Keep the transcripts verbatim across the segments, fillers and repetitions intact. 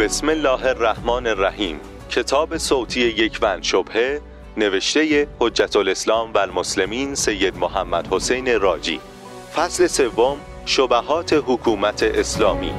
بسم الله الرحمن الرحیم. کتاب صوتی یک وند شبهه، نوشته حجت الاسلام و المسلمین سید محمد حسین راجی. فصل سوم، شبهات حکومت اسلامی.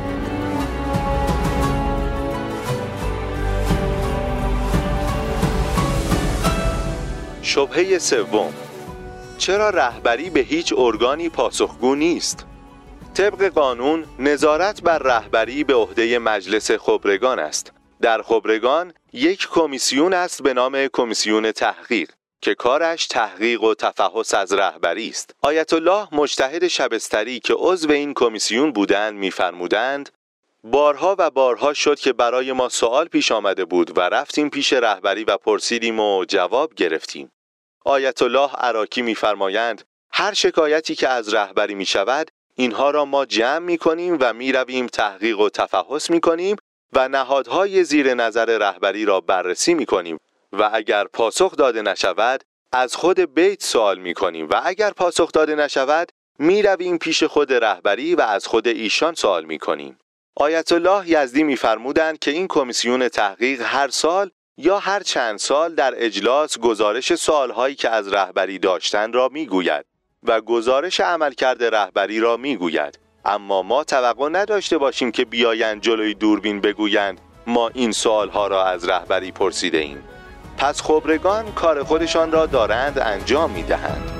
شبهه سوم، چرا رهبری به هیچ ارگانی پاسخگو نیست؟ طبق قانون نظارت بر رهبری به عهده مجلس خبرگان است. در خبرگان یک کمیسیون است به نام کمیسیون تحقیق که کارش تحقیق و تفحص از رهبری است. آیت الله مجتهد شبستری که عضو این کمیسیون بودند می‌فرمودند بارها و بارها شد که برای ما سوال پیش آمده بود و رفتیم پیش رهبری و پرسیدیم و جواب گرفتیم. آیت الله عراقی می‌فرمایند هر شکایتی که از رهبری می‌شود اینها را ما جمع می‌کنیم و می‌رویم تحقیق و تفحص می‌کنیم و نهادهای زیر نظر رهبری را بررسی می‌کنیم و اگر پاسخ داده نشود از خود بیت سوال می‌کنیم و اگر پاسخ داده نشود می‌رویم پیش خود رهبری و از خود ایشان سوال می‌کنیم. آیت الله یزدی می‌فرمودند که این کمیسیون تحقیق هر سال یا هر چند سال در اجلاس گزارش سوال‌هایی که از رهبری داشتند را می‌گوید و گزارش عملکرد رهبری را می‌گوید. اما ما توقع نداشته باشیم که بیایند جلوی دوربین بگویند ما این سوالها را از رهبری پرسیده ایم. پس خبرگان کار خودشان را دارند انجام می‌دهند.